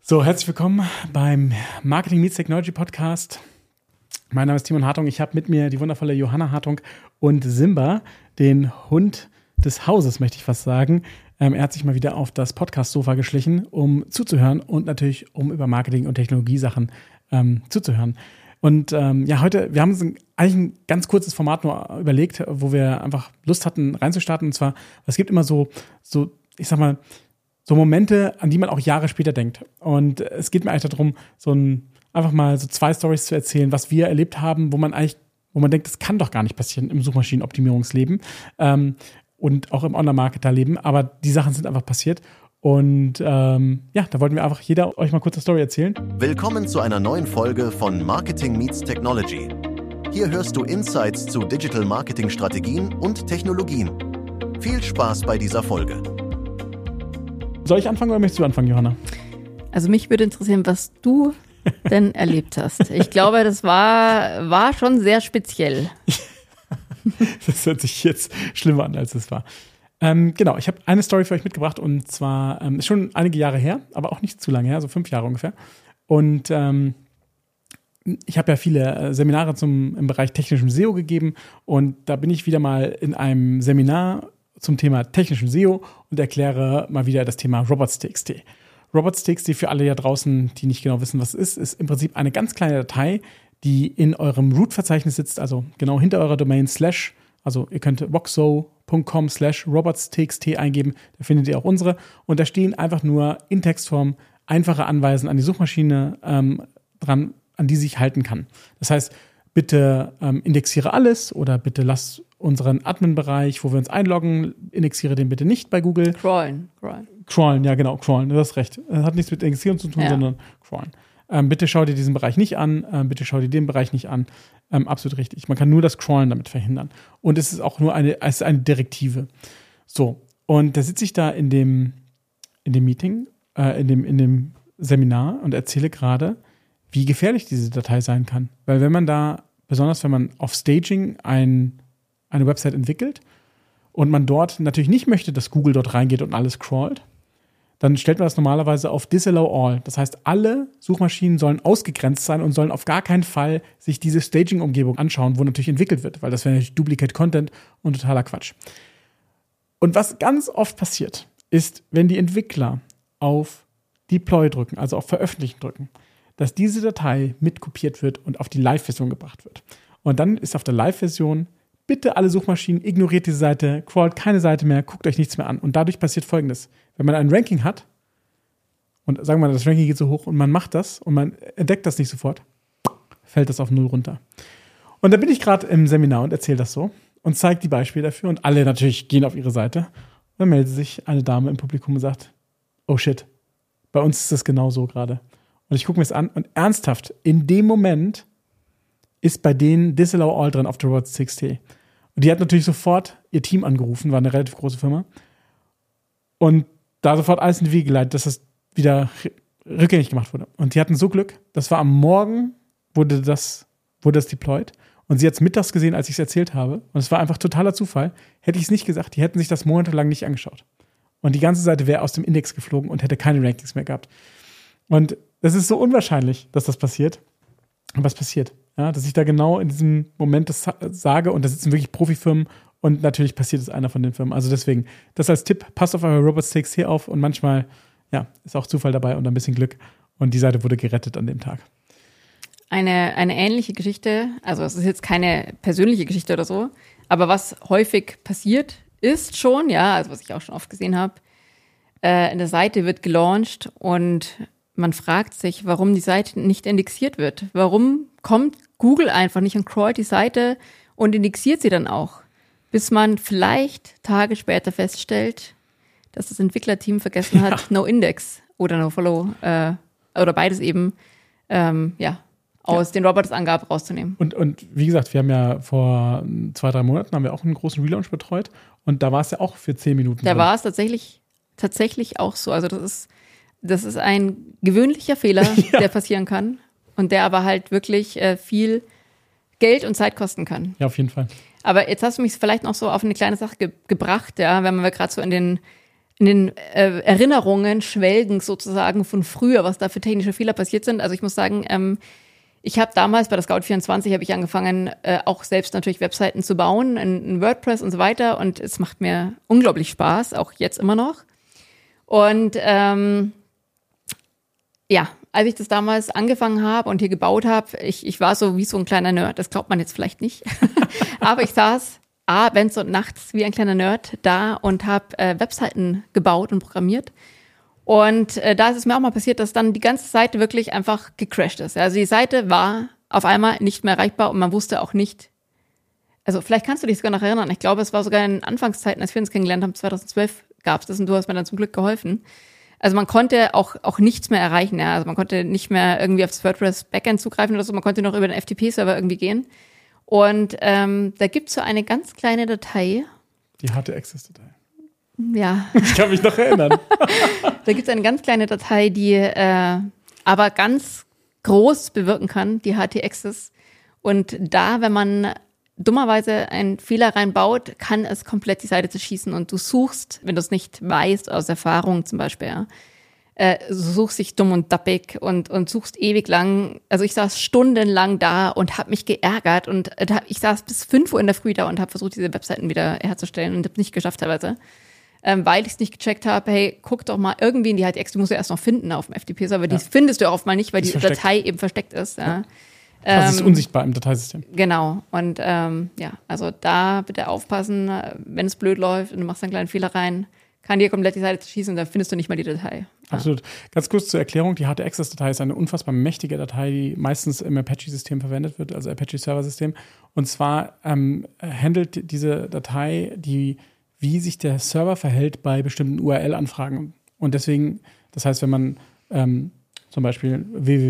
So, herzlich willkommen beim Marketing Meets Technology Podcast. Mein Name ist Timon Hartung. Ich habe mit mir die wundervolle Johanna Hartung und Simba, den Hund des Hauses, möchte ich fast sagen. Er hat sich mal wieder auf das Podcast-Sofa geschlichen, um zuzuhören und natürlich, um über Marketing- und Technologiesachen zuzuhören. Und heute, wir haben uns eigentlich ein ganz kurzes Format nur überlegt, wo wir einfach Lust hatten, reinzustarten. Und zwar, es gibt immer so, ich sag mal, so Momente, an die man auch Jahre später denkt. Und es geht mir eigentlich darum, einfach mal so 2 Storys zu erzählen, was wir erlebt haben, wo man denkt, das kann doch gar nicht passieren im Suchmaschinenoptimierungsleben und auch im Online-Marketer-Leben. Aber die Sachen sind einfach passiert. Und da wollten wir einfach jeder euch mal kurz eine Story erzählen. Willkommen zu einer neuen Folge von Marketing Meets Technology. Hier hörst du Insights zu Digital-Marketing-Strategien und Technologien. Viel Spaß bei dieser Folge. Soll ich anfangen oder möchtest du anfangen, Johanna? Also mich würde interessieren, was du denn erlebt hast. Ich glaube, das war schon sehr speziell. Das hört sich jetzt schlimmer an, als es war. Genau, ich habe eine Story für euch mitgebracht und zwar ist schon einige Jahre her, aber auch nicht zu lange her, so 5 Jahre ungefähr. Und ich habe ja viele Seminare im Bereich technischem SEO gegeben und da bin ich wieder mal in einem Seminar zum Thema technischem SEO und erkläre mal wieder das Thema Robots.txt. Robots.txt für alle da draußen, die nicht genau wissen, was es ist im Prinzip eine ganz kleine Datei, die in eurem Root-Verzeichnis sitzt, also genau hinter eurer Domain / also ihr könnt voxo.com/robots.txt eingeben, da findet ihr auch unsere und da stehen einfach nur in Textform einfache Anweisungen an die Suchmaschine dran, an die sie sich halten kann. Das heißt, bitte indexiere alles oder bitte lass unseren Admin-Bereich, wo wir uns einloggen, indexiere den bitte nicht bei Google. Crawlen, ja genau, crawlen, du hast recht. Das hat nichts mit Indexieren zu tun, sondern crawlen. Bitte schau dir diesen Bereich nicht an, bitte schau dir den Bereich nicht an. Absolut richtig. Man kann nur das Crawlen damit verhindern. Und es ist auch nur eine Direktive. So, und da sitze ich da in dem Meeting, in dem Seminar und erzähle gerade, wie gefährlich diese Datei sein kann. Weil wenn man auf Staging eine Website entwickelt und man dort natürlich nicht möchte, dass Google dort reingeht und alles crawlt, dann stellt man das normalerweise auf Disallow All. Das heißt, alle Suchmaschinen sollen ausgegrenzt sein und sollen auf gar keinen Fall sich diese Staging-Umgebung anschauen, wo natürlich entwickelt wird, weil das wäre natürlich Duplicate Content und totaler Quatsch. Und was ganz oft passiert, ist, wenn die Entwickler auf Deploy drücken, also auf Veröffentlichen drücken, dass diese Datei mitkopiert wird und auf die Live-Version gebracht wird. Und dann ist auf der Live-Version, bitte alle Suchmaschinen, ignoriert diese Seite, crawlt keine Seite mehr, guckt euch nichts mehr an. Und dadurch passiert Folgendes. Wenn man ein Ranking hat und sagen wir mal, das Ranking geht so hoch und man macht das und man entdeckt das nicht sofort, fällt das auf 0 runter. Und da bin ich gerade im Seminar und erzähle das so und zeige die Beispiele dafür und alle natürlich gehen auf ihre Seite. Und dann meldet sich eine Dame im Publikum und sagt, oh shit, bei uns ist das genau so gerade. Und ich gucke mir das an und ernsthaft, in dem Moment ist bei denen Disallow All drin auf der Robots.txt. Und die hat natürlich sofort ihr Team angerufen, war eine relativ große Firma. Und da sofort alles in die Wege geleitet, dass das wieder rückgängig gemacht wurde. Und die hatten so Glück, das war am Morgen, wurde das deployed. Und sie hat es mittags gesehen, als ich es erzählt habe. Und es war einfach totaler Zufall. Hätte ich es nicht gesagt, die hätten sich das monatelang nicht angeschaut. Und die ganze Seite wäre aus dem Index geflogen und hätte keine Rankings mehr gehabt. Und das ist so unwahrscheinlich, dass das passiert. Und was passiert? Ja, dass ich da genau in diesem Moment das sage und da sitzen wirklich Profifirmen und natürlich passiert es einer von den Firmen. Also deswegen, das als Tipp, passt auf eure Robots.txt auf und manchmal, ist auch Zufall dabei und ein bisschen Glück. Und die Seite wurde gerettet an dem Tag. Eine ähnliche Geschichte, also es ist jetzt keine persönliche Geschichte oder so, aber was häufig passiert ist schon, also was ich auch schon oft gesehen habe, eine Seite wird gelauncht und man fragt sich, warum die Seite nicht indexiert wird. Warum kommt Google einfach nicht und crawlt die Seite und indexiert sie dann auch? Bis man vielleicht Tage später feststellt, dass das Entwicklerteam vergessen hat, No-Index oder No-Follow oder beides eben aus den Robots-Angaben rauszunehmen. Und wie gesagt, wir haben ja vor 2-3 Monaten haben wir auch einen großen Relaunch betreut und da war es ja auch für 10 Minuten. Da war es tatsächlich auch so. Also das ist ein gewöhnlicher Fehler, der passieren kann und der aber halt wirklich viel Geld und Zeit kosten kann. Ja, auf jeden Fall. Aber jetzt hast du mich vielleicht noch so auf eine kleine Sache gebracht, wenn wir gerade so in den Erinnerungen schwelgen sozusagen von früher, was da für technische Fehler passiert sind. Also ich muss sagen, ich habe damals bei der Scout24 habe ich angefangen, auch selbst natürlich Webseiten zu bauen, in WordPress und so weiter. Und es macht mir unglaublich Spaß, auch jetzt immer noch. Und als ich das damals angefangen habe und hier gebaut habe, ich war so wie so ein kleiner Nerd. Das glaubt man jetzt vielleicht nicht. Aber ich saß abends und nachts wie ein kleiner Nerd da und habe Webseiten gebaut und programmiert. Und da ist es mir auch mal passiert, dass dann die ganze Seite wirklich einfach gecrashed ist. Also die Seite war auf einmal nicht mehr erreichbar und man wusste auch nicht, also vielleicht kannst du dich sogar noch erinnern, ich glaube, es war sogar in Anfangszeiten, als wir uns kennengelernt haben, 2012 gab es das und du hast mir dann zum Glück geholfen. Also man konnte auch nichts mehr erreichen, ja. Also man konnte nicht mehr irgendwie aufs WordPress Backend zugreifen oder so, man konnte noch über den FTP-Server irgendwie gehen. Und da gibt's so eine ganz kleine Datei. Die HT-Access-Datei. Ja. Ich kann mich noch erinnern. Da gibt's eine ganz kleine Datei, die aber ganz groß bewirken kann, die HT-Access. Und da, wenn man dummerweise einen Fehler reinbaut, kann es komplett die Seite zerschießen und du suchst, wenn du es nicht weißt, aus Erfahrung zum Beispiel, suchst dich dumm und dappig und suchst ewig lang. Also ich saß stundenlang da und habe mich geärgert und ich saß bis 5 Uhr in der Früh da und habe versucht, diese Webseiten wieder herzustellen und habe es nicht geschafft teilweise, weil ich es nicht gecheckt habe, hey, guck doch mal irgendwie in die HTX, die musst du erst noch finden auf dem FTP-Server, die findest du oft mal nicht, weil die Datei eben versteckt ist. Ja. Das ist unsichtbar im Dateisystem. Genau. Und also da bitte aufpassen, wenn es blöd läuft und du machst einen kleinen Fehler rein, kann dir komplett die Seite schießen und dann findest du nicht mal die Datei. Absolut. Ganz kurz zur Erklärung, die HT-Access-Datei ist eine unfassbar mächtige Datei, die meistens im Apache-System verwendet wird, also Apache-Server-System. Und zwar handelt diese Datei, wie sich der Server verhält bei bestimmten URL-Anfragen. Und deswegen, das heißt, wenn man zum Beispiel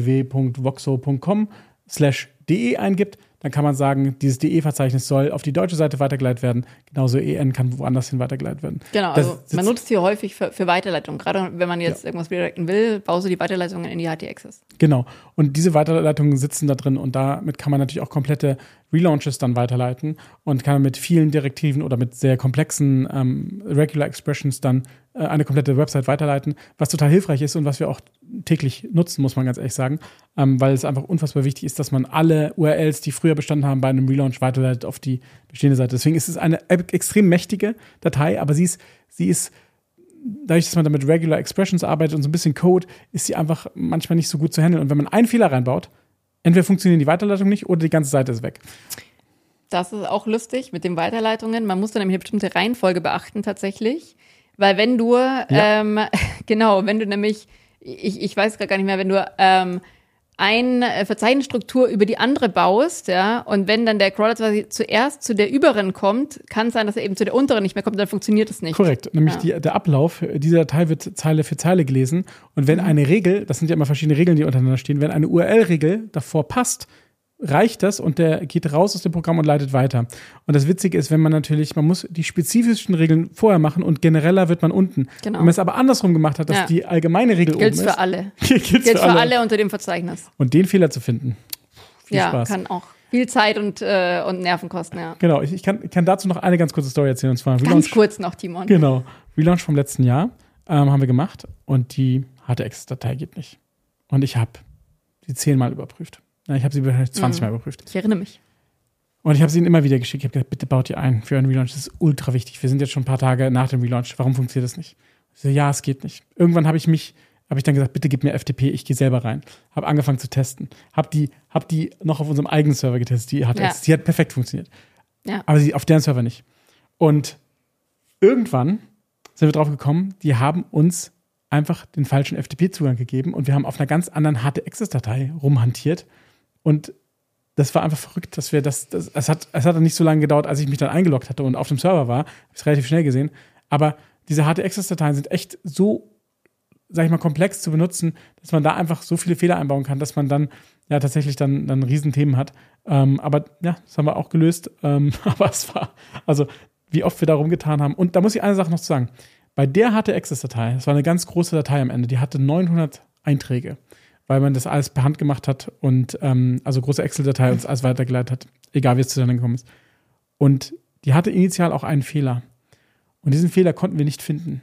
www.voxo.com/de eingibt, dann kann man sagen, dieses DE-Verzeichnis soll auf die deutsche Seite weitergeleitet werden. Genauso EN kann woanders hin weitergeleitet werden. Genau, also man nutzt hier häufig für Weiterleitung. Gerade wenn man jetzt irgendwas redirecten will, baust du die Weiterleitungen in die HT-Access. Genau. Und diese Weiterleitungen sitzen da drin und damit kann man natürlich auch komplette Relaunches dann weiterleiten und kann mit vielen Direktiven oder mit sehr komplexen Regular Expressions dann eine komplette Website weiterleiten, was total hilfreich ist und was wir auch täglich nutzen, muss man ganz ehrlich sagen, weil es einfach unfassbar wichtig ist, dass man alle URLs, die früher bestanden haben, bei einem Relaunch weiterleitet auf die bestehende Seite. Deswegen ist es eine extrem mächtige Datei, aber sie ist dadurch, dass man damit Regular Expressions arbeitet und so ein bisschen Code, ist sie einfach manchmal nicht so gut zu handeln. Und wenn man einen Fehler reinbaut, entweder funktionieren die Weiterleitungen nicht oder die ganze Seite ist weg. Das ist auch lustig mit den Weiterleitungen. Man muss dann nämlich eine bestimmte Reihenfolge beachten tatsächlich. Weil wenn du, wenn du nämlich, ich weiß gar nicht mehr, wenn du eine Verzeichnisstruktur über die andere baust, ja, und wenn dann der Crawler quasi zuerst zu der überen kommt, kann es sein, dass er eben zu der unteren nicht mehr kommt, dann funktioniert es nicht. Korrekt, nämlich der Ablauf dieser Datei wird Zeile für Zeile gelesen und wenn eine Regel, das sind ja immer verschiedene Regeln, die untereinander stehen, wenn eine URL-Regel davor passt, reicht das und der geht raus aus dem Programm und leitet weiter. Und das Witzige ist, wenn man muss die spezifischen Regeln vorher machen und genereller wird man unten. Genau. Wenn man es aber andersrum gemacht hat, dass die allgemeine Regel Gilt's oben ist. Für alle. Gilt für alle unter dem Verzeichnis. Und den Fehler zu finden, viel Spaß. Kann auch viel Zeit und Nerven kosten, ja. Genau, ich kann dazu noch eine ganz kurze Story erzählen. Und zwar ganz kurz noch, Timon. Genau, Relaunch vom letzten Jahr haben wir gemacht und die HT-Access-Datei geht nicht. Und ich habe sie 10-mal überprüft. Ich habe sie wahrscheinlich 20 Mal überprüft. Ich erinnere mich. Und ich habe sie ihnen immer wieder geschickt. Ich habe gesagt, bitte baut ihr ein für einen Relaunch. Das ist ultra wichtig. Wir sind jetzt schon ein paar Tage nach dem Relaunch. Warum funktioniert das nicht? Ich so, ja, es geht nicht. Irgendwann habe ich dann gesagt, bitte gib mir FTP, ich gehe selber rein. Habe angefangen zu testen. Hab die noch auf unserem eigenen Server getestet. Die hat perfekt funktioniert. Ja. Aber sie auf deren Server nicht. Und irgendwann sind wir drauf gekommen, die haben uns einfach den falschen FTP-Zugang gegeben und wir haben auf einer ganz anderen HT-Access-Datei rumhantiert. Und das war einfach verrückt, dass wir es hat dann nicht so lange gedauert, als ich mich dann eingeloggt hatte und auf dem Server war. Habe ich es relativ schnell gesehen. Aber diese HT-Access-Dateien sind echt so, sag ich mal, komplex zu benutzen, dass man da einfach so viele Fehler einbauen kann, dass man dann ja tatsächlich dann Riesenthemen hat. Aber ja, das haben wir auch gelöst. Aber es war, also wie oft wir da rumgetan haben. Und da muss ich eine Sache noch zu sagen. Bei der HT-Access-Datei, das war eine ganz große Datei am Ende, die hatte 900 Einträge, weil man das alles per Hand gemacht hat und also große Excel-Datei uns alles weitergeleitet hat, egal wie es zustande gekommen ist. Und die hatte initial auch einen Fehler. Und diesen Fehler konnten wir nicht finden.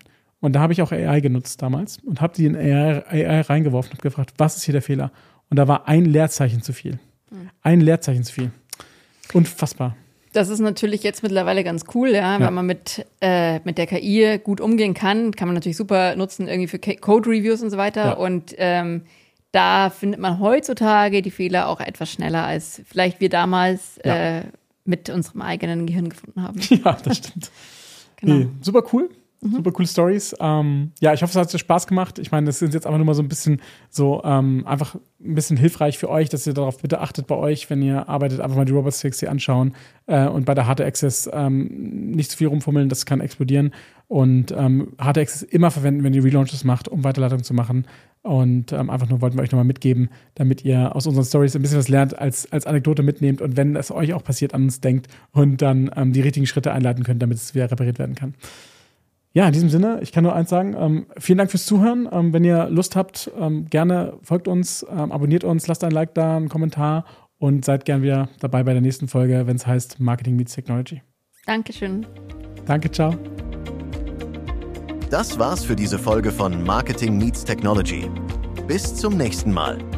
Und da habe ich auch AI genutzt damals und habe die in AI reingeworfen und gefragt, was ist hier der Fehler? Und da war ein Leerzeichen zu viel. Ein Leerzeichen zu viel. Unfassbar. Das ist natürlich jetzt mittlerweile ganz cool, ja. Wenn man mit der KI gut umgehen kann man natürlich super nutzen irgendwie für Code-Reviews und so weiter. Ja. Und da findet man heutzutage die Fehler auch etwas schneller, als vielleicht wir damals mit unserem eigenen Gehirn gefunden haben. Ja, das stimmt. Genau. Nee, super cool. Super coole Stories. Ja, ich hoffe, es hat dir Spaß gemacht. Ich meine, das sind jetzt einfach nur mal so ein bisschen so einfach ein bisschen hilfreich für euch, dass ihr darauf bitte achtet bei euch, wenn ihr arbeitet, einfach mal die Robots.txt anschauen und bei der Hardware Access nicht zu viel rumfummeln, das kann explodieren. Und Hardware Access immer verwenden, wenn ihr Relaunches macht, um Weiterleitung zu machen. Und einfach nur wollten wir euch nochmal mitgeben, damit ihr aus unseren Stories ein bisschen was lernt, als Anekdote mitnehmt und wenn es euch auch passiert, an uns denkt und dann die richtigen Schritte einleiten könnt, damit es wieder repariert werden kann. Ja, in diesem Sinne, ich kann nur eins sagen, vielen Dank fürs Zuhören. Wenn ihr Lust habt, gerne folgt uns, abonniert uns, lasst ein Like da, einen Kommentar und seid gern wieder dabei bei der nächsten Folge, wenn es heißt Marketing Meets Technology. Dankeschön. Danke, ciao. Das war's für diese Folge von Marketing Meets Technology. Bis zum nächsten Mal.